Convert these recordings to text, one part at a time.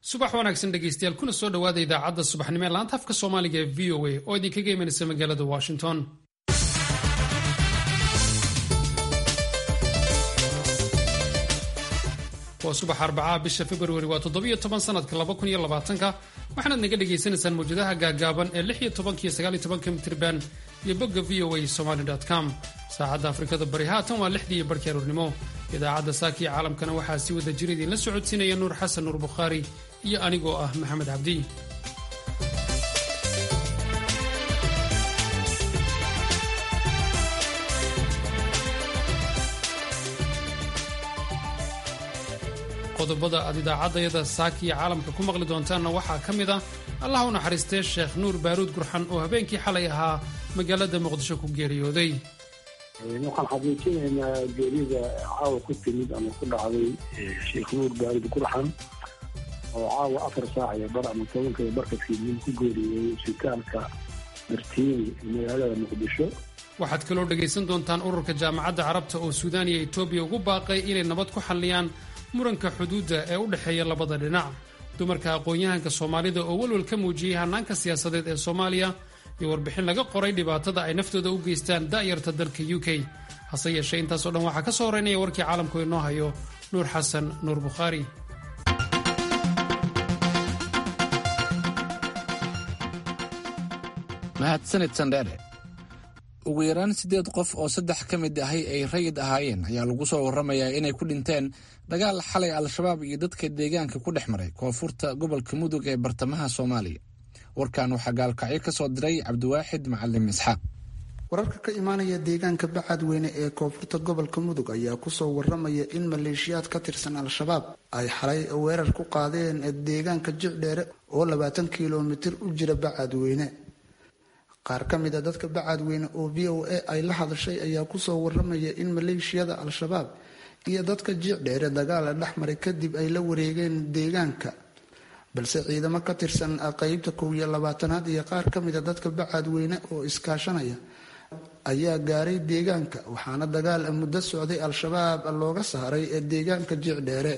subax wanaagsan dhegaystayaal kuna soo dhawaada idaacadda subaxnimo ee laanta afka Soomaaliga ee VOA oo idinkaga imanaysa magaalada Washington. waa subax Arbacaa bisha February waa 17 sanadka 2020 waxaad naga dhageysanaysaan mawjadaha gaagaaban ee 16 iyo 19 mitir band iyo bogga voasomali.com. saacadda Afrikada Bari haatan waa 6:00 barkii aroornimo. idaacadda saaki caalamkana waxaa si wada jir idin la socodsiinaya Nuur Xasan Nuur Bukhari iyo anigoo ah Maxamed Cabdi. qodobada aad idaacadayada saaki caalamka ku maqli doontaanna waxaa ka mid ah Allah u naxariistay Sheekh Nuur Baaruud Gurxan oo habeenkii xalay ahaa magaalada Muqdisho ku geeriyooday. waxaan xaqiijinaynaa geerida caawa ku timid ama ku dhacday Sheekh Nuur Baaruud Gurxan oo caawa 4 saac iyo bar ama 10 barkadkii ku geeriyooday isbitaalka Martiini magaalada Muqdisho. waxaad kaloo dhagaysan doontaan ururka jaamacadda Carabta oo Suudaan iyo Itoobiya ugu baaqay inay nabad ku xalliyaan muranka xuduudda ee u dhaxeeya labada dhinac. dumarka aqoon-yahanka Soomaalida oo walwal ka muujiyay hanaanka siyaasadeed ee Soomaaliya iyo warbixin laga qoray dhibaatada ay naftooda u geystaan da'yarta dalka UK. hase yeeshee intaasoo dhan waxaa ka soo horeynaya warkii caalamku inoo hayo Nuur Xasan Nuur Bukhari. mahadsanid Sandere. ugu yaraan 8 qof oo 3 ka mid ahay ay rayid ahaayeen ayaa lagu soo warramayaa inay ku dhinteen dagaal xalay al-shabaab iyo dadka deegaanka ku dhex maray koonfurta gobolka Mudug ee bartamaha Soomaaliya. warkaan waxaa gaalkacyo ka soo diray Cabdiwaaxid Macallim Isxaaq. wararka ka imaanaya deegaanka Bacadweyne ee koonfurta gobolka Mudug ayaa ku soo warramaya in maleeshiyaad ka tirsan al-shabaab ay xalay weerar ku qaadeen deegaanka Jicdheere oo 20 kiiloomitir u jira Bacadweyne. qaar ka mid ah dadka Bacadweyne oo VOA ay la hadashay ayaa ku soo warramaya in maleeshiyada al-shabaab iyo dadka Jicdheere dagaal dhex maray kadib ay la wareegeen deegaanka, balse ciidamo ka tirsan qaybta 12aad iyo qaar ka mid ah dadka Bacadweyne oo iskaashanaya ayaa gaaray deegaanka, waxaana dagaal muddo socday al-shabaab looga saaray deegaanka Jicdheere.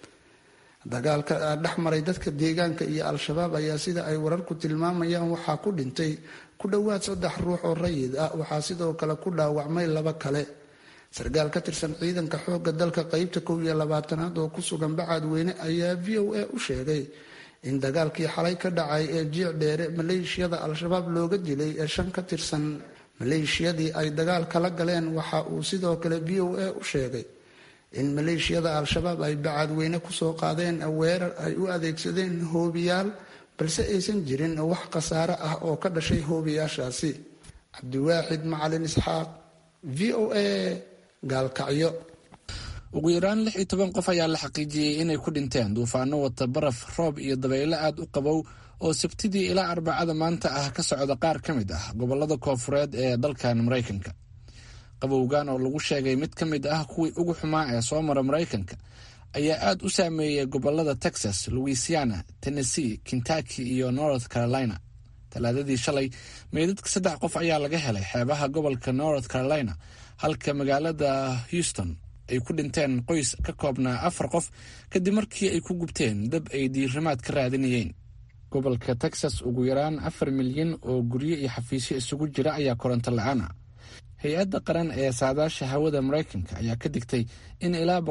dagaalka dhex maray dadka deegaanka iyo al-shabaab ayaa sida ay wararku tilmaamayaan waxaa ku dhintay ku dhowaad 3 ruux oo rayid ah, waxaa sidoo kale ku dhaawacmay 2 kale. sargaal ka tirsan ciidanka xoogga dalka qaybta 12aad oo ku sugan Bacadweyne ayaa VOA u sheegay in dagaalkii xalay ka dhacay ee Jicdheere maleeshiyada al-shabaab looga dilay 5 ka tirsan maleeshiyadii ay dagaal kala galeen. waxa uu sidoo kale VOA u sheegay in maleeshiyada al-shabaab ay Bacadweyne ku soo qaadeen weerar ay u adeegsadeen hoobiyaal, balse aysan jirin wax khasaare ah oo ka dhashay hoobiyaashaasi. Cabdiwaaxid Macalin Isxaaq, VOA, Gaalkacyo. ugu yaraan 16 qof ayaa la xaqiijiyey inay ku dhinteen duufaano wata baraf, roob iyo dabaylo aad u qabow oo Sabtidii ilaa Arbacada maanta ah ka socda qaar ka mid ah gobollada koonfureed ee dalkan Mareykanka. qabowgan oo lagu sheegay mid ka mid ah kuwii ugu xumaa ee soo mara Mareykanka ayaa aad u saameeyay gobollada Texas, Louisiana, Tennessee, Kentucky iyo North Carolina. talaadadii shalay meydadka 3 qof ayaa laga helay xeebaha gobolka North Carolina, halka magaalada Houston ay ku dhinteen qoys ka koobnaa 4 qof kadib markii ay ku gubteen dab ay diirimaad ka raadinayeen. gobolka Texas ugu yaraan 4 milyan oo guryo iyo xafiisyo isugu jira ayaa koronto la'aan ah. hay-adda qaran ee saadaasha hawada Mareykanka ayaa ka digtay in ilaa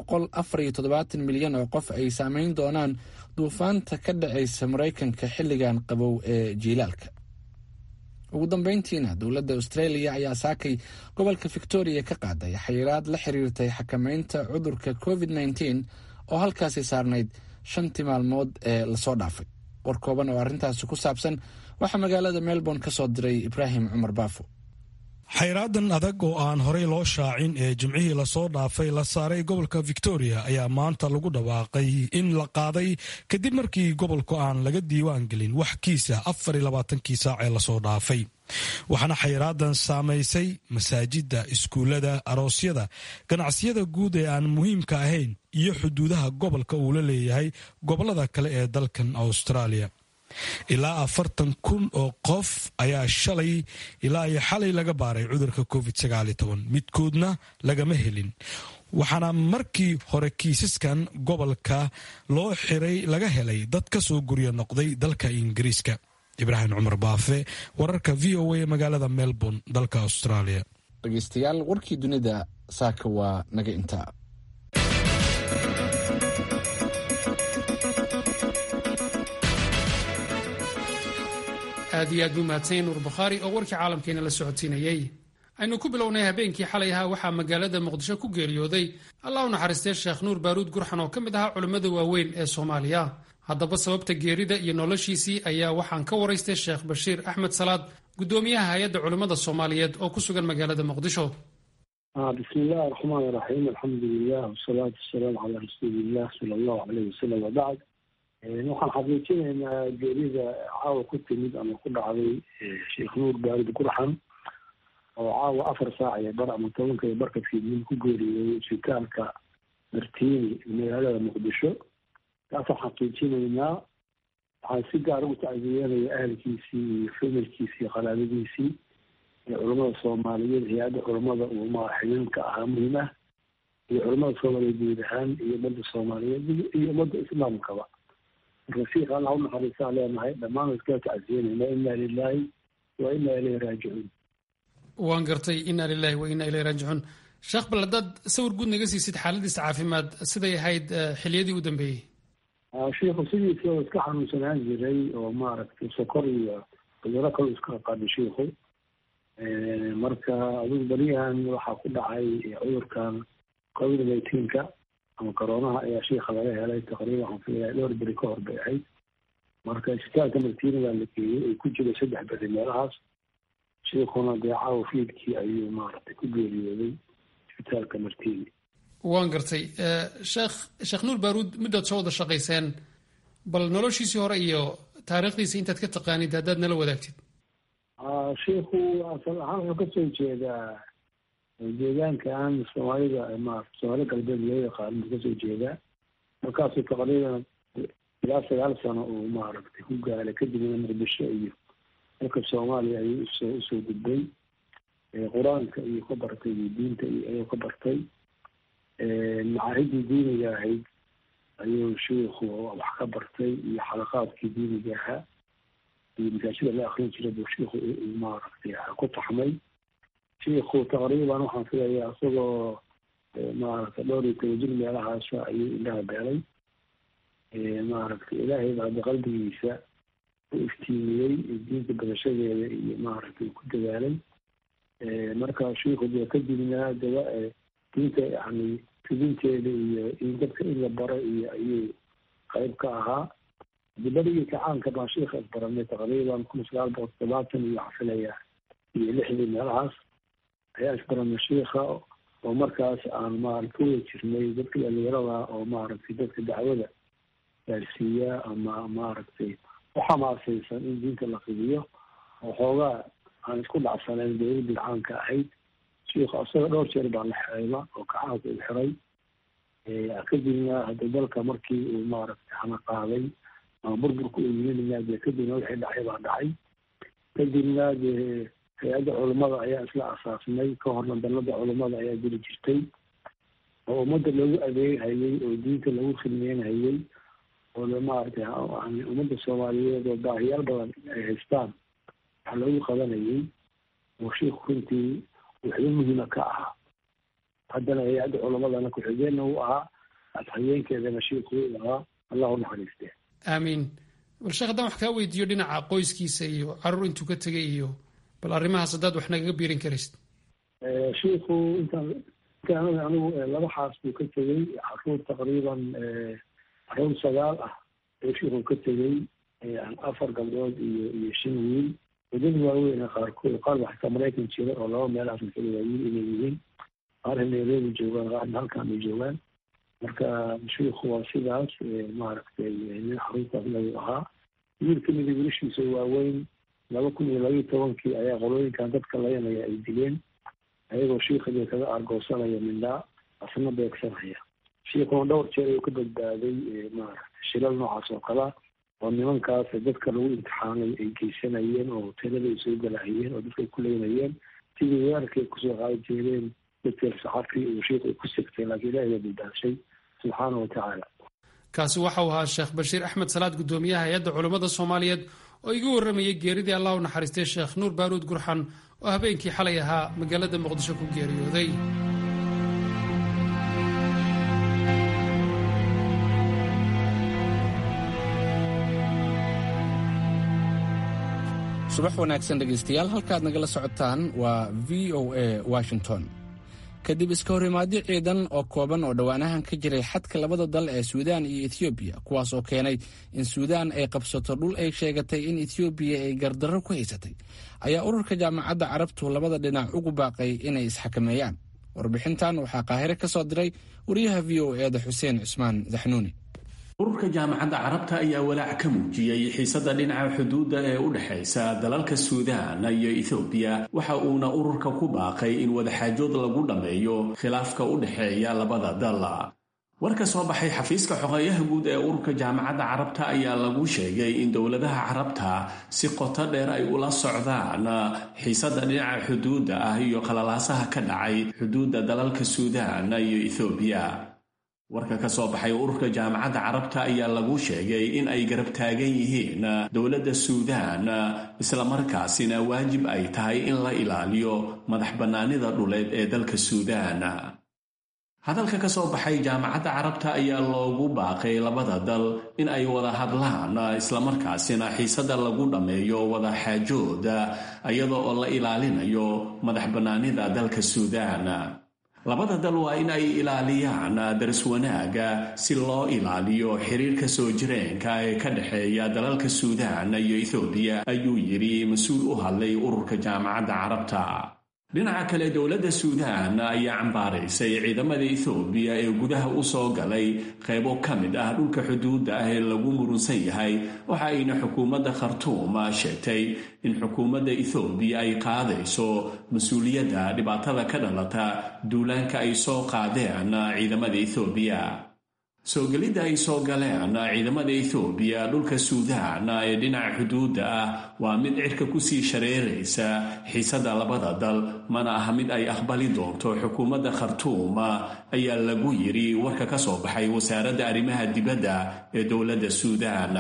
174 milyan oo qof ay saameyn doonaan duufaanta ka dhacaysa Mareykanka xilligan qabow ee jiilaalka. ugu dambeyntiina dowladda Australia ayaa saakay gobolka Victoria ka qaaday xayiraad la xiriirtay xakamaynta cudurka COVID-19 oo halkaasi saarnayd 5 maalmood ee lasoo dhaafay. war kooban oo arrintaasi ku saabsan waxaa magaalada Melbourne ka soo diray Ibraahim Cumar Baafo. xayraadan adag oo aan horey loo shaacin ee jimcihii lasoo dhaafay la saaray gobolka Victoria ayaa maanta lagu dhawaaqay in la qaaday kadib markii gobolku aan laga diiwaan gelin wax kiisa 24 saac ee lasoo dhaafay. waxaana xayraadan saamaysay masaajida, iskuulada, aroosyada, ganacsiyada guud ee aan muhiimka ahayn iyo xuduudaha gobolka uu la leeyahay gobolada kale ee dalkan Australia. ilaa 40,000 oo qof ayaa shalay ilaa iyo xalay laga baaray cudurka COVID-19, midkoodna lagama helin. waxaana markii hore kiisaskan gobolka loo xiray laga helay dad ka soo guryo noqday dalka ingiriiska. ibraahim cumar baafe, wararka v o a magaalada Melbourne, dalka Australia. dhegeystayaal, warkii dunida saaka waa naga intaa. aad iyo aad buu mahadsan nuur bukhaari oo warkii caalamkeena la socodsiinayey. aynu ku bilownay habeenkii xalay ahaa waxaa magaalada muqdisho ku geeriyooday allah u naxariistay sheekh nuur baaruud gurxan oo ka mid ahaa culimmada waaweyn ee Soomaaliya. haddaba sababta geerida iyo noloshiisii ayaa waxaan ka waraystay sheekh Bashiir Axmed Salaad, gudoomiyaha hay'adda culimmada Soomaaliyeed oo ku sugan magaalada Muqdisho. bismillaahir rahmaanir rahiim, alxamdulilah wasalaatu wasalaamu calaa rasuulillah sallallahu alayhi wasallam. wabacd, waxaan xaqiijinaynaa geerida caawa ku timid ama ku dhacday sheekh nuur baaruud gurxan oo caawa 4 saac iyo bar ama 10 iyo barka fiidnimo ku geeriyooday isbitaalka Martiini magaalada Muqdisho. taasoo xaqiijinaynaa. waxaan si gaar ugu tacsiyeynaya ahalkiisii iyo familkiisii iyo qaraabadiisii iyo culamada Soomaaliyeed, hay-adda culamada uu xidhiidhka ahaa muhiim ah, iyo culamada Soomaaliyeed guud ahaan iyo ummadda Soomaaliyeed iyo ummadda islaamkaba. marka sheekh allah u naxariistaa leenahay, dhammaan iska tacsiyeynayna inna lillahi wa inna ilayhi raajicuun. waan gartay, inna lillahi wa inna ilayhi raajicuun. sheekh, bal haddaad sawir guud naga siisid xaaladiisa caafimaad siday ahayd xilliyadii u dambeeyey. sheekhu sidiisa oo iska xanuunsanaan jiray oo sokor iyo cudurro kale iska qaadhay sheekhu. marka adigu beriyahan waxaa ku dhacay cudurkan COVID-19 ama koronaha ayaa sheekha laga helay taqriiban waxaan filayaa 2 beri ka hor bay ahayd. marka isbitaalka Martiini baa la geeyey, ay ku jiro 3 beri meelahaas. sheekhuna dee caawa fiidkii ayuu ku geeriyooday isbitaalka Martiini. waan gartay. sheekh nuur baaruud muddaad soo wada shaqayseen, bal noloshiisii hore iyo taariikhdiisa intaad ka taqaanid haddaad nala wadaagtid. sheekhu asal ahaan wuxuu kasoo jeedaa deegaankan Soomaalida Soomaali galbeed loo yaqaano buu kasoo jeedaa. markaasuu taqriiban ilaa 9 sano uu ku gaaray, kadibna Muqdisho iyo dalka Soomaaliya ayuu usoo gudbay. qur-aanka iyo ka bartay iyo diinta ayuu ka bartay. macaahidii diiniga ahayd ayuu sheekhu wax ka bartay iyo xalaqaadkii diiniga ahaa iyo masaajida la akrin jiray buu sheekhu ku taxmay. sheekhu taqriiban waxaan filayaa isagoo 12 jir meelahaas ayuu indhaha beelay. ilaahay baa hadda qalbigiisa u iftiimiyey diinta badashadeeda iyo ku dadaalay. marka sheekhu dee kadibna diinta fidinteeda iyo in dadka in la baro iyo ayuu qayb ka ahaa. dibarigii kacaanka baan sheekha isbaranay taqriiban 1970 iyo xafilaya iyo 60 meelahaas ayaa isbaranay sheekha, oo markaas aan ku wada jirnay dadka dhalinyarada oo dadka dacwada gaarsiiya ama u xamaasaysan in diinta la fidiyo, oo xoogaa aan isku dhacsanayn dowladii caanka ahayd. sheekhu asaga dhowr jeer baa la xirayba oo kacaanka uu xiray. kadibna hadda dalka markii uu xana qaaday ama burburka uu yimid kadibna wixii dhacay baa dhacay. kadibna dee hay-adda culamada ayaa isla asaasnay. ka horna dalada culamada ayaa jiri jirtay oo ummadda lagu adeeghayay oo diinta lagu khidmeynhayay oo ummadda Soomaaliyeed oo baahiyaal badan ay haystaan waxaa lagu qabanayay. oo sheekhu runtii wuxuu muhiima ka ahaa. haddana hay-adda culamadana ku-xigeenna uu ahaa, afhayeenkeedana sheekhu uu ahaa. allah u naxariistee. aamiin. bal sheekh, haddaan wax kaa weydiiyo dhinaca qoyskiisa iyo caruur intuu ka tegay iyo bal arrimahaas haddaad wax nagaga biirin karaysid. sheekhu intaan anigu 2 xaas buu ka tegey, caruur taqriiban caruur 9 ah oo sheekhu ka tegey, 4 gabdhood iyo 5 wiil. wadad waaweyn qaarkood qaar waxaa Maraykan jira oo 2 meelahaas waaweyn inay yihiin, qaarna Nairobi joogaan, qaarna halkaan ay joogaan. marka sheekhu waa sidaas nin xaruntaas lagu ahaa. wiil kamid wiilashiisa waaweyn 2012 ayaa qolooyinkan dadka layanaya ay dileen, ayagoo sheekha kaga argoosanaya mindhaa asna beegsanaya. sheekhuna dhowr jeer ayuu ka badbaaday shilal noocaas oo kala oo nimankaas dadka lagu imtixaanay ay geysanayeen oo hoteelada ay soo galahayeen oo dadka ay ku leynayeen sidii weerarkay kusoo qaadi jireen dadkii saxaafkii uu sheekhu ku sigtay laakiin ilaahay baa badbaashay subxaanahu watacaala. kaasi waxa uu ahaa sheekh bashiir axmed salaad guddoomiyaha hay-adda culimmada soomaaliyeed oo iga warramayay geeridii allah u naxariistay sheekh nuur baaruud gurxan oo habeenkii xalay ahaa magaalada muqdisho ku geeriyooday. subax wanaagsan dhegaystayaal, halkaad nagala socotaan waa v o a washington. kadib iska horimaadyo ciidan oo kooban oo dhowaanahan ka jiray xadka labada dal ee suudaan iyo ethioobiya, kuwaas oo keenay in suudaan ay qabsato dhul ay sheegatay in ethioobiya ay gardarro ku haysatay, ayaa ururka jaamacadda carabtu labada dhinac ugu baaqay inay isxakameeyaan. warbixintan waxaa qaahire ka soo diray wariyaha v o e da xuseen cismaan daxnuuni. ururka jaamacadda carabta ayaa walaac ka muujiyey xiisada dhinaca xuduudda ee u dhexaysa dalalka suudaan iyo ethoobiya, waxa uuna ururka ku baaqay in wadaxaajood lagu dhammeeyo khilaafka u dhexeeya labada dal. war ka soo baxay xafiiska xogeeyaha guud ee ururka jaamacadda carabta ayaa lagu sheegay in dowladaha carabta si qoto dheer ay ula socdaan xiisada dhinaca xuduudda ah iyo qalalaasaha ka dhacay xuduudda dalalka suudaan iyo ethoobiya. warka ka soo baxay ururka jaamacadda carabta ayaa lagu sheegay in ay garab taagan yihiin dowladda suudaan, islamarkaasina waajib ay tahay in la ilaaliyo madax bannaanida dhuleed ee dalka suudaan. hadalka ka soo baxay jaamacadda carabta ayaa loogu baaqay labada dal in ay wada hadlaan, islamarkaasina xiisada lagu dhammeeyo wada xaajood iyadoo oo la ilaalinayo madax bannaanida dalka suudaan. labada dal waa in ay ilaaliyaan daris wanaaga si loo ilaaliyo xiriirka soo jireenka ee ka dhexeeya dalalka suudaan iyo ethoobiya, ayuu yidhi mas-uul u hadlay ururka jaamacadda carabta. dhinaca kale, dowladda suudaan ayaa cambaaraysay ciidamada ethoobiya ee gudaha u soo galay qaybo ka mid ah dhulka xuduudda ah ee lagu murunsan yahay, waxa ayna xukuumadda khartuum sheegtay in xukuumadda ethoobiya ay qaadayso mas-uuliyadda dhibaatada ka dhalata duulaanka ay soo qaadeen ciidamada ethoobiya. soo gelidda ay soo galeen ciidamada ethoobiya dhulka suudaan ee dhinaca xuduudda ah waa mid cirka kusii shareeraysa xiisada labada dal, mana aha mid ay aqbali doonto xukuumadda khartuum, ayaa lagu yidhi warka ka soo baxay wasaaradda arrimaha dibadda ee dowladda suudaan.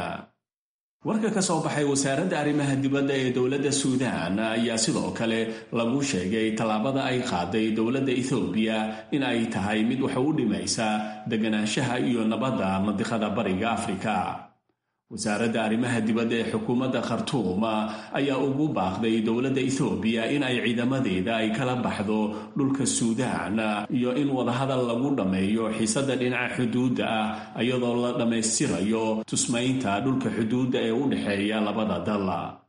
warka ka soo baxay wasaaradda arrimaha dibadda ee dowladda suudaan ayaa sidoo kale lagu sheegay tallaabada ay qaaday dowladda ethoobiya in ay tahay mid wax u dhimaysa deganaanshaha iyo nabadda mandiqada bariga afrika. wasaaradda arrimaha dibadda ee xukuumadda khartuum ayaa ugu baaqday dowladda ethoobiya in ay ciidamadeeda ay kala baxdo dhulka suudaan iyo in wadahadal lagu dhammeeyo xiisada dhinaca xuduudda ah iyadoo la dhammaystirayo tusmaynta dhulka xuduudda ee u dhexeeya labada dal.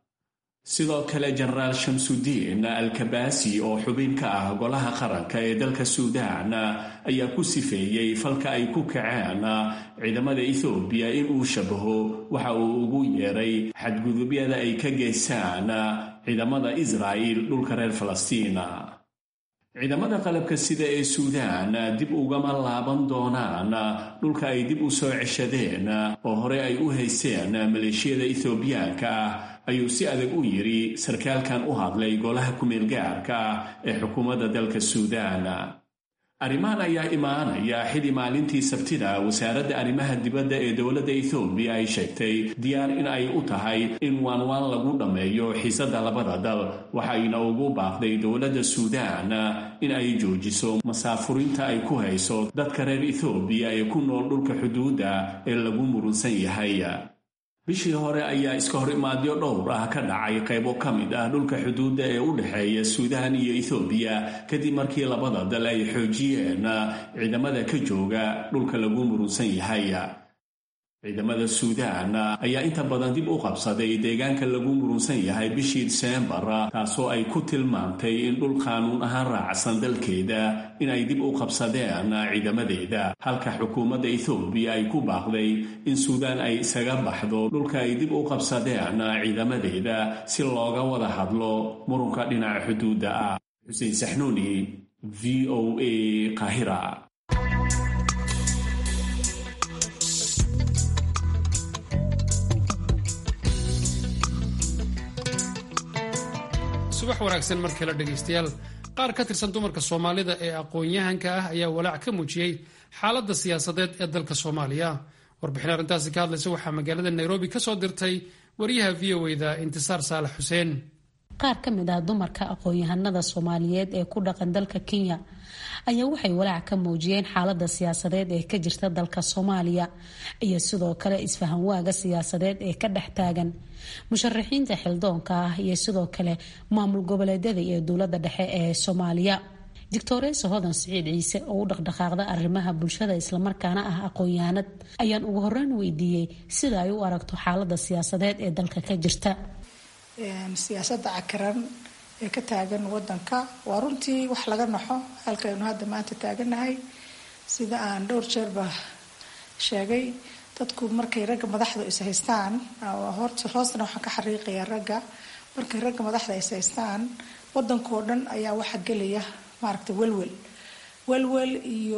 sidoo kale, jenaraal shamsudiin al-kabaasi oo xubin ka ah golaha qaranka ee dalka suudaan ayaa ku sifeeyey falka ay ku kaceen ciidamada ethoobiya in uu shabaho waxa uu ugu yeeray xadgudubyada ay ka geystaan ciidamada israa'il dhulka reer falastiin. ciidamada qalabka sida ee suudaan dib ugama laaban doonaan dhulka ay dib u soo ceshadeen oo hore ay u haysteen maleeshiyada ethoobiyaanka ah, ayuu si adag u yidhi sarkaalkan u hadlay golaha ku-meel gaarka ah ee xukuumadda dalka suudaan. arrimahan ayaa imaanaya xili maalintii sabtida wasaaradda arrimaha dibadda ee dowladda ethoobiya ay sheegtay diyaar in ay u tahay in waanwaan lagu dhammeeyo xiisada labada dal, waxayna ugu baaqday dowladda suudaan in ay joojiso masaafurinta ay ku hayso dadka reer ethoobiya ee ku nool dhulka xuduudda ee lagu murunsan yahay. bishii hore ayaa iska hor imaadyo dhowr ah ka dhacay qaybo ka mid ah dhulka xuduudda ee u dhexeeya suudaan iyo ethoobiya kadib markii labada dal ay xoojiyeen ciidamada ka jooga dhulka lagu murunsan yahay. ciidamada suudaan ayaa inta badan dib u qabsaday deegaanka lagu murunsan yahay bishii Diseembar, taasoo ay ku tilmaantay in dhul qaanuun ahaan raacsan dalkeeda inay dib u qabsadeen ciidamadeeda, halka xukuumadda ethoobiya ay ku baaqday in suudaan ay isaga baxdo dhulka ay dib u qabsadeen ciidamadeeda si looga wada hadlo murunka dhinaca xuduudda ah. xuseen saxnuuni, v o a, Qaahira. subax wanaagsan markale dhegaystayaal. qaar ka tirsan dumarka soomaalida ee aqoon-yahanka ah ayaa walaac ka muujiyey xaaladda siyaasadeed ee dalka soomaaliya. warbixin arrintaasi ka hadlaysa waxaa magaalada nairobi ka soo dirtay wariyaha v o da intisaar saalax xuseen. qaar ka mid ah dumarka aqoon-yahanada soomaaliyeed ee ku dhaqan dalka Kenya ayaa waxay walaac ka muujiyeen xaaladda siyaasadeed ee ka jirta dalka Soomaaliya iyo sidoo kale isfahan waaga siyaasadeed ee ka dhex taagan musharaxiinta xildoonka ah iyo sidoo kale maamul goboleedyada iyo dowladda dhexe ee Soomaaliya. Dictoresa Hodan Siciid Ciise oo u dhaqdhaqaaqda arrimaha bulshada islamarkaana ah aqoon-yahanad ayaan ugu horreyn weydiiyey sida ay u aragto xaaladda siyaasadeed ee dalka ka jirta. siyaasadda cakaran ee ka taagan wadanka waa runtii wax laga naxo halkaynu hadda maanta taaganahay. sida aan dhowr jeerba sheegay, dadku markay ragga madaxda is haystaan, hoostana waxaan ka xariiqayaa ragga markay ragga madaxda is haystaan, wadankoo dhan ayaa waxa gelaya maaragtay welwel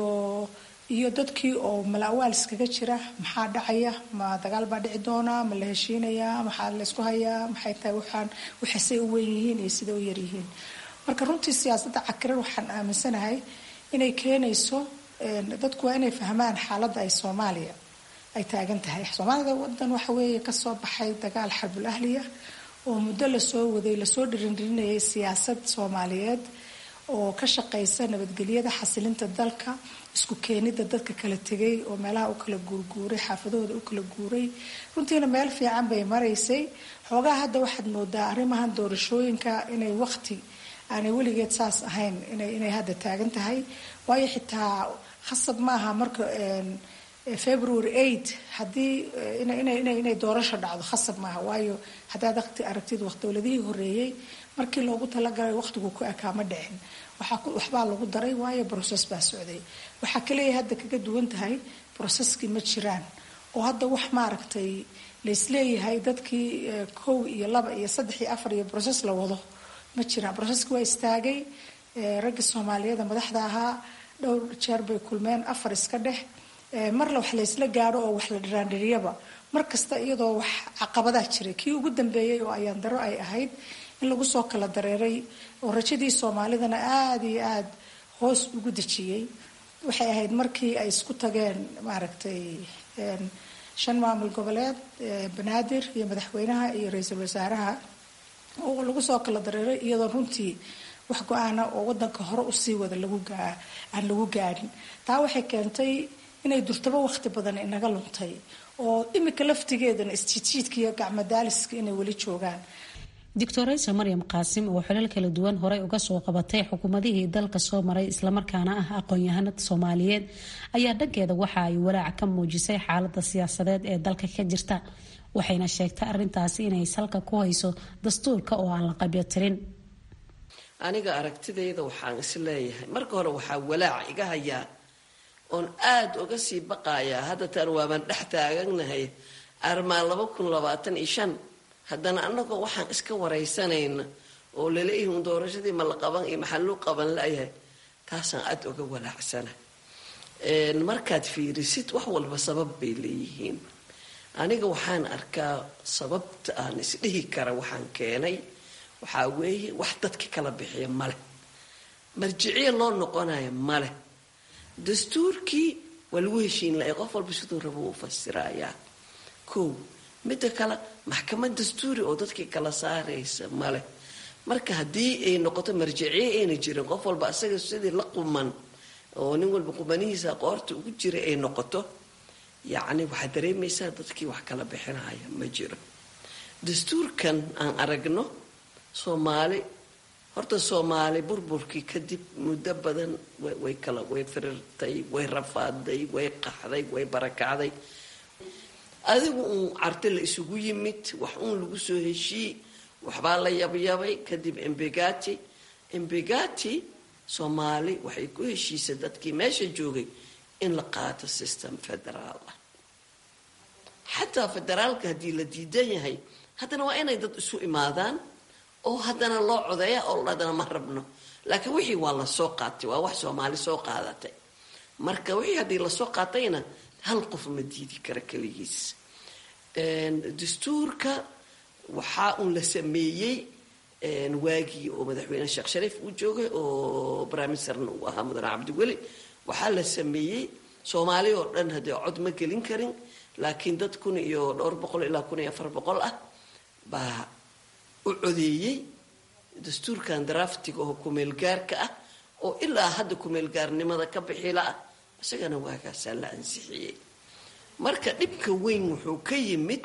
iyo dadkii oo malaawaal iskaga jira. maxaa dhacaya? ma dagaal baa dhici doona? ma la heshiinayaa? maxaa la isku hayaa? maxay tahay waxaasay u weyn yihiin iyo sida u yar yihiin. marka runtii siyaasadda cakiran waxaan aaminsanahay inay keenayso dadku waa inay fahmaan xaaladda ay Soomaaliya ay taagan tahay. Soomaalida wadan waxa weeye kasoo baxay dagaal xarbul ahliya oo muddo lasoo waday, lasoo dhirinayay siyaasad Soomaaliyeed oo ka shaqeysa nabadgelyada, xasilinta dalka, isku keenida dadka kala tegay oo meelaha u kala guurguuray, xaafadahooda u kala guuray. runtiina meel fiican bay maraysay. xoogaa hadda waxaad moodaa arrimahan doorashooyinka inay waqti aanay weligeed saas ahayn inay hadda taagan tahay. waayo xitaa khasab maaha marka February 8 haddii inay doorasho dhacdo, khasab maaha. waayo haddaad aragtid dowladihii horeeyey markii loogu talagalay waqtigu ku ekaa ma dhicin, waxbaa lagu daray, waayo process baa socday. waxaa kaliya hadda kaga duwan tahay processkii ma jiraan oo hadda wax maaragtay laisleeyahay dadkii 1 iyo 2 iyo 3 iyo 4 iyo process la wado ma jiraan. processkii waa istaagay. ragga Soomaaliyeed madaxda ahaa dhowr jeer bay kulmeen, 4 iska dhex marla wax la isla gaaro oo wax la dhiraandhiriyaba markasta iyadoo wax caqabadaha jiray. kii ugu dambeeyay oo ayaan daro ay ahayd in lagu soo kala dareeray oo rajadii Soomaalidana aad iyo aad hoos ugu dejiyay. waxay ahayd markii ay isku tageen maaragtay 5 maamul goboleed, banaadir iyo madaxweynaha iyo ra'iisul wasaaraha oo lagu soo kala dareeray iyadoo runtii wax go'aana oo wadanka hore u sii wada aan lagu gaarin. taa waxay keentay inay durtaba waqti badan inaga luntay oo imika laftigeedana isjiidjiidka iyo gacmadaaliska inay weli joogaan. Dictoresa Maryam Qaasim oo xilal kala duwan horey uga soo qabatay xukuumadihii dalka soo maray islamarkaana ah aqoon-yahanad Soomaaliyeed ayaa dhankeeda waxa ay walaac ka muujisay xaaladda siyaasadeed ee dalka ka jirta. waxayna sheegtay arrintaasi inay salka ku hayso dastuurka oo aan la qabyo tirin. aniga aragtidayda waxaan is leeyahay marka hore waxaa walaac iga hayaa oon aad uga sii baqayaa. hadda taan waaban dhex taaganahay armaan 2025 haddana annagoo waxaan iska waraysanayna oo laleeyihiin doorashadii ma la qaban iyo maxaa loo qaban layahay, taasaan aad uga walaacsana. markaad fiirisid wax walba sabab bay leeyihiin. aniga waxaan arkaa sababta aan isdhihi kara waxaan keenay waxaa weeye wax dadka kala bixiya male, marjiciye loo noqonayo male. dastuurkii waa lagu heshiin lahay, qof walba siduu rabo u fasirayaa. midda kale maxkamad dastuuri oo dadkii kala saaraysa male. marka haddii ay noqoto marjiciye ayna jirin, qof walba asaga sidii la quman oo nin walba qumanihiisa qoorta ugu jira ay noqoto, yacni waxaad dareemaysaa dadkii wax kala bixinaya ma jiro. dastuurkan aan aragno Soomaali burburkii kadib muddo badan way firirtay, way rafaaday, way qaxday, way barakacday. adigu uun carti la isugu yimid, wax uun lagu soo heshiiyey, waxbaa la yabyabay. kadib embegati Soomaali waxay ku heshiisay dadkii meesha joogay in la qaato system federaal ah. xataa federaalka haddii la diidan yahay, haddana waa inay dad isu imaadaan oo haddana loo codeeya oo haddana ma rabno. laakiin wixii waa la soo qaatay, waa wax Soomaali soo qaadatay. marka wixii haddii lasoo qaatayna hal qof ma diidi kara keligiis. dastuurka waxaa uun la sameeyey waagii oo madaxweyne sheekh shariif uu joogay oo briministerna uu ahaa mudane cabdiweli waxaa la sameeyey soomaali oo dhan haddee cod ma gelin karin laakiin dad 1,200 ilaa 1,400 ah baa u codeeyey dastuurkan draftiga oo kumeelgaarka ah oo ilaa hadda kumeelgaarnimada ka bixila ah isagana waagaasaa la ansixiyey marka dhibka weyn wuxuu ka yimid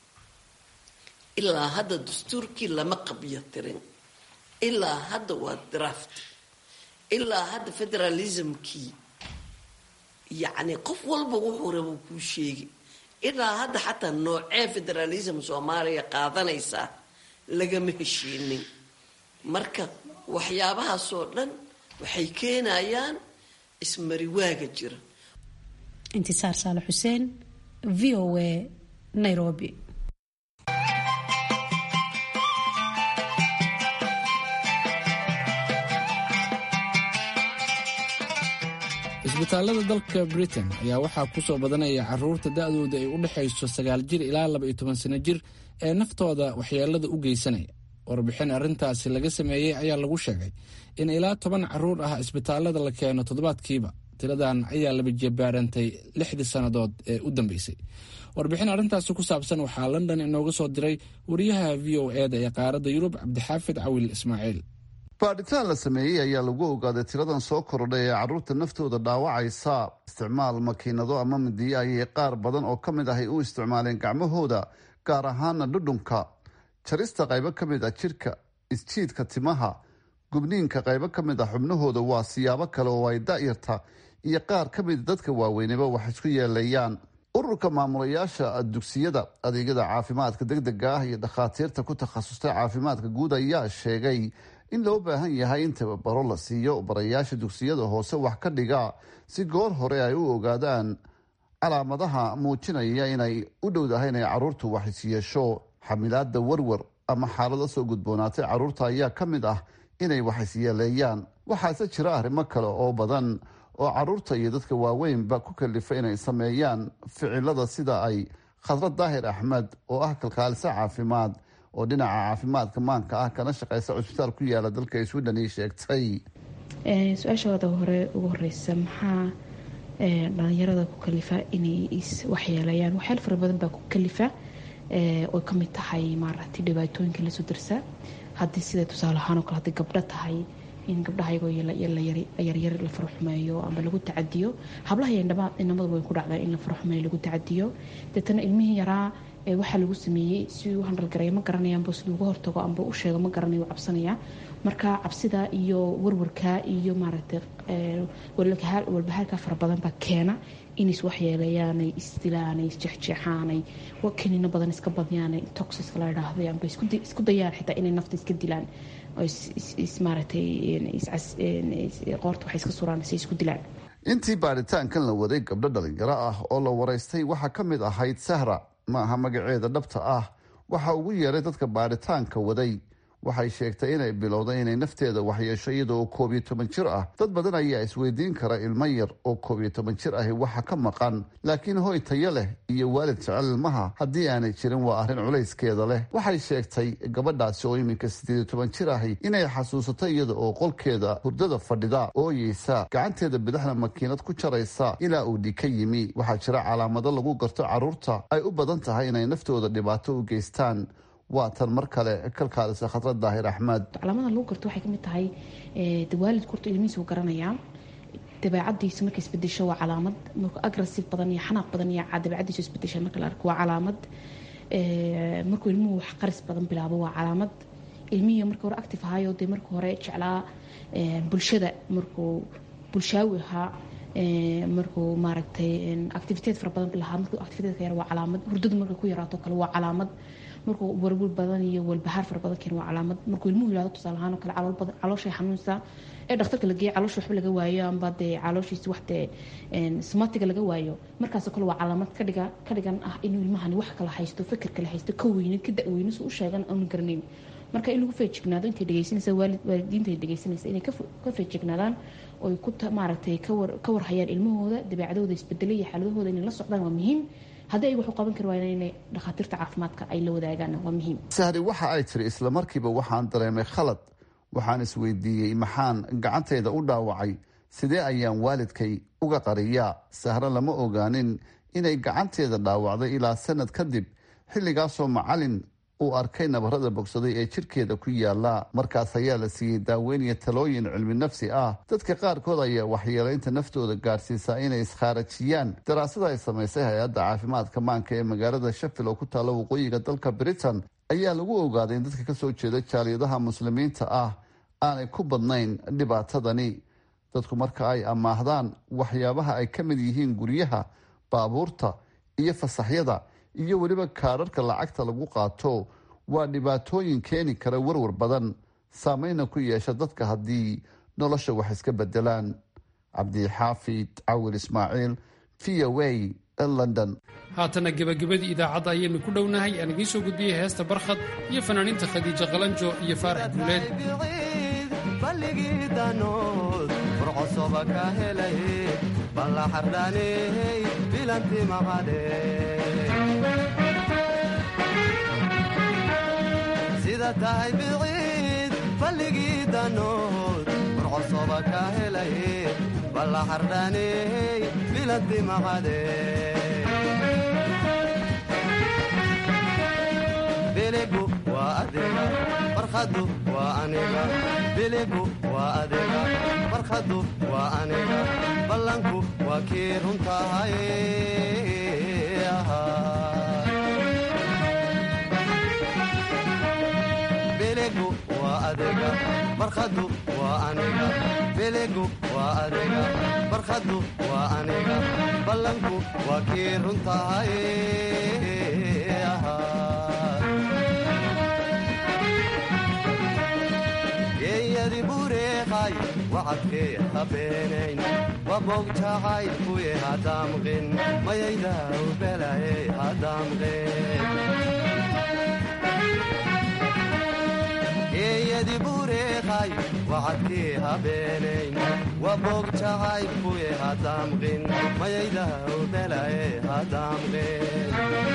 ilaa hadda dastuurkii lama qabyo tirin ilaa hadda waa draft ilaa hadda federalismkii yacni qof walba wuxuu rabo kuu sheegi ilaa hadda xataa noocee federalism soomaaliya qaadanaysaa lagama heshiinin marka waxyaabahaasoo dhan waxay keenayaan ismariwaaga jira. intisaar saale xuseen v o a Nairobi. isbitaalada dalka Britain ayaa waxaa ku soo badanaya caruurta da'dooda ay u dhaxayso 9 jir ilaa 12 sano jir ee naftooda waxyeelada u geysanaya. warbixin arrintaasi laga sameeyey ayaa lagu sheegay in ilaa 10 caruur ah isbitaalada la keeno toddobaadkiiba. tiradan ayaa laba jeebaarantay 6 sanadood ee u dambeysay. warbixin arrintaasi ku saabsan waxaa London inooga soo diray wariyaha VOA-da ee qaaradda Yurub Cabdixaafid Cawil Ismaaciil. baadhitaan la sameeyey ayaa lagu ogaaday tiradan soo kordhay ee caruurta naftooda dhaawacaysa. isticmaal makiinado ama midiyo ayay qaar badan oo ka mid ahay u isticmaaleen gacmahooda, gaar ahaana dhudhunka, jarista qaybo ka mid ah jirka, isjiidka timaha, gubniinka qaybo ka mid ah xubnahooda. waa siyaabo kale oo ay da'yarta iyo qaar ka mid dadka waaweynaba wax isku yeelayaan. ururka maamulayaasha dugsiyada, adeegyada caafimaadka degdega ah iyo dhakhaatiirta ku takhasustay caafimaadka guud ayaa sheegay in loo baahan yahay in tababaro la siiyo barayaasha dugsiyada hoose wax ka dhiga si goor hore ay u ogaadaan calaamadaha muujinaya inay u dhowdahay inay caruurtu wax isyeesho. xamilaada warwar ama xaalado soo gudboonaatay caruurta ayaa ka mid ah inay wax isyeeleeyaan. waxaase jira arrimo kale oo badan oo caruurta iyo dadka waaweynba ku kalifa inay sameeyaan ficilada sida ay Khadra Daahir Axmed oo ah kalkaaliso caafimaad oo dhinaca caafimaadka maanka ah kana shaqeysa cusbitaal ku yaala dalka Sweden ay sheegtay. su-aashooda ugu horeysa maxaa dhalinyarada ku kalifa inay waxyeelayaan? waxyaalo fara badan baa ku kalifa oo ka mid tahay maaragtay dhibaatooyinka la soo dirsa. haddii sida tusaale ahaan oo kale haddii gabdho tahay in gabdhaha iyagoo yaryar la farxumeeyo ama lagu tacadiyo. hablaha iyo inamada way ku dhacdaa in la farxumeeyo lagu tacadiyo. deetana ilmihii yaraa waxaa lagu sameeyey si uu handalgareeyo ma garanayaanba siduu uga hortago amba u sheego ma garanayo u cabsanaya. marka cabsida iyo warwarka iyo maaragtay walbahaarka fara badan baa keena inays waxyeeleeyaanay isdilaanay isjeexjeexaanay kaniino badan iska badyaanay toxiska la idhaahday amba isku dayaan xitaa inay nafta iska dilaan oo maaragtay qoorta waxay iska suraan si isku dilaan. intii baaritaankan la waday gabdho dhalinyaro ah oo la waraystay waxaa ka mid ahayd Sahra, ma aha magaceeda dhabta ah. waxa ugu yeeray dadka baaritaanka waday. waxay sheegtay inay bilowday inay nafteeda waxyeesho iyadoo 11 jir ah. dad badan ayaa isweydiin kara ilmo yar oo 11 jir ahi waxa ka maqan, laakiin hooy tayo leh iyo waalid jecel ilmaha haddii aanay jirin waa arrin culayskeeda leh. waxay sheegtay gabadhaasi oo iminka 18 jir ahi inay xasuusato iyada oo qolkeeda hurdada fadhida ooyeysa, gacanteeda bidixna makiinad ku jaraysa ilaa uu dhig ka yimi. waxaa jira calaamado lagu garto caruurta ay u badan tahay inay naftooda dhibaato u geystaan. waa tan mar kale kalkaalisa Khadra Daahir Axmed. calaamada lagu garto waxay ka mid tahay waalidku horta ilmihiisa uu garanayaa. dabeecadiisa markay isbedesho waa calaamad. markuu aggressive badan iyo xanaaq badan iyo dabeecadiisa isbedesha marka la arko waa calaamad. markuu ilmuhu wax qaris badan bilaabo waa calaamad. ilmihii markii hore active ahaayo dee markii hore jeclaa bulshada, markuu bulshaawi ahaa, markuu maaragtay activiteed fara badan lahaa, markuu activiteedka yar waa calaamad. hurdadu markay ku yaraato kale waa calaamad. markuu warwar badan iyo walbahaar fara badan keeno waa calaamad. markuu ilmuhu yiraahdo tusaale ahaan oo kale calooshay xanuunsa ee dhakhtarka la geeyo caloosha waxba laga waayo amba dee calooshiisa wax dee somatiga laga waayo, markaasoo kale waa calaamad ka dhigan ah inuu ilmahani wax kala haysto, fikir kala haysto, ka weynin ka da-weynin su u sheegan aanu garanayn. marka in lagu feejignaado intay dhegeysanaysa waalidiinta ay dhegeysanaysa inay ka feejignaadaan oo maaragtay ka warhayaan ilmahooda dabeecadooda isbedelay iyo xaaladahooda inay la socdaan waa muhiim. haddii ay wax u qaban kari waayeen inay dhakhaatiirta caafimaadka ay la wadaagaan waa muhiim. sahri waxa ay tiri isla markiiba waxaan dareemay khalad, waxaan isweydiiyey maxaan gacantayda u dhaawacay, sidee ayaan waalidkay uga qariyaa. sahre lama ogaanin inay gacanteeda dhaawacday ilaa sanad kadib, xilligaasoo macalin uu arkay nabarada bogsaday ee jirkeeda ku yaala. markaas ayaa la siiyey daaweyn iyo talooyin cilmi nafsi ah. dadka qaarkood ayaa waxyeelaynta naftooda gaarsiisaa inay iskhaarajiyaan. daraasada ay samaysay hay-adda caafimaadka maanka ee magaalada sheffield oo ku taalla waqooyiga dalka britain ayaa lagu ogaaday in dadka kasoo jeeda jaaliyadaha muslimiinta ah aanay ku badnayn dhibaatadani. dadku marka ay amaahdaan waxyaabaha ay ka mid yihiin guryaha, baabuurta iyo fasaxyada iyo weliba kaararka lacagta lagu qaato, waa dhibaatooyin keeni kara warwar badan, saameyna ku yeesha dadka haddii nolosha wax iska bedelaan. cabdixaafid cawil ismaaciil, v o a london. haatana gebagabadii idaacadda ayaynu ku dhownahay. aan idiin soo gudbiyey heesta barkhad iyo fanaaniinta khadiijo qalanjo iyo faarax guuleed. sida tahay biciid balligii danood warcosoba ka helay balla xardhaaney bilanti maqade biligu waa adiga barkhadu waa aniga biligu waa adiga barkhadu waa aniga ballanku waa kii runtahay biligu waa adiga barkhadu waa aniga biligu waa adiga barkhadu waa aniga ballanku waa kii runtahay geeyadi bureeqay wacadkee habeenayn wabog jacaylkuye hadaamqin mayaydaw belaye hadaamqin geeyadi bureeqay wacadkee habeenayn wabog jacaylkuye hadaamqin mayaydaw belaye hadaamqin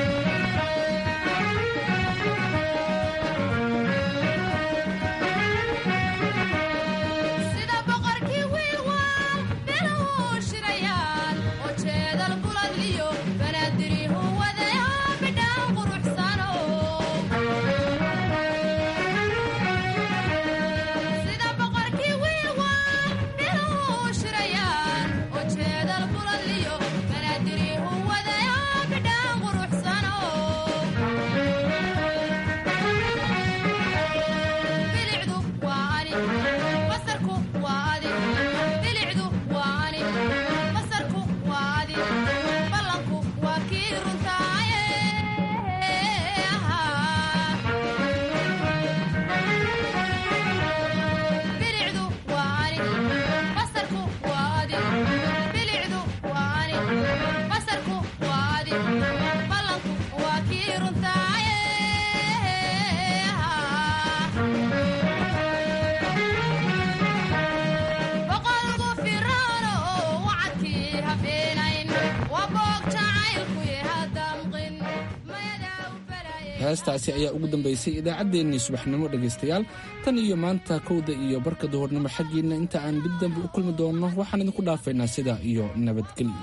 heestaasi ayaa ugu dambaysay idaacaddeenii subaxnimo dhegaystayaal. tan iyo maanta kowda iyo barka duhurnimo xaggiinna inta aan dib dambe u kulmi doonno waxaan idinku dhaafaynaa sidaa iyo nabadgelyo.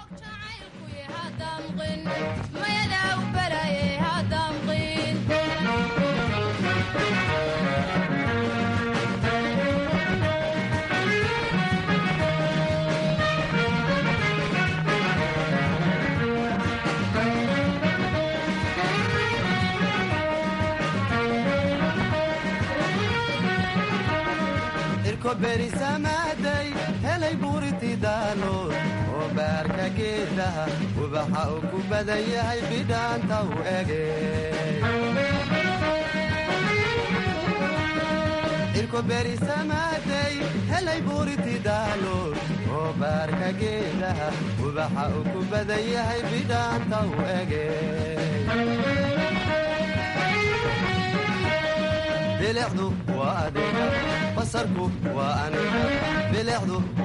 berisamaaday helay buuriti daalood oo baarka geedaha ubaxa uu ku badan yahay bidhaanta u ege irko berisamaaday helay buuriti daalood oo baarka geedaha ubaxa uu ku badan yahay bidhaanta u ege bilicdu waa adiga basarku waa aniga bilicdu